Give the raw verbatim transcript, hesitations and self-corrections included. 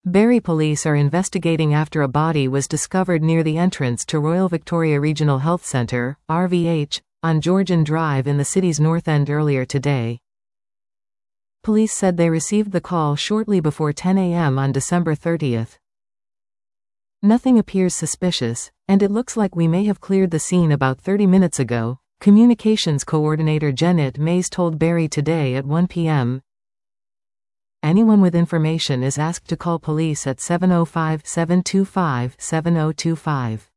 Barrie police are investigating after a body was discovered near the entrance to Royal Victoria Regional Health Centre, R V H, on Georgian Drive in the city's North End earlier today. Police said they received the call shortly before ten a m on December thirtieth. Nothing appears suspicious, and it looks like we may have cleared the scene about thirty minutes ago, Communications Coordinator Janet Mays told Barrie today at one p m Anyone with information is asked to call police at seven oh five, seven two five, seven oh two five.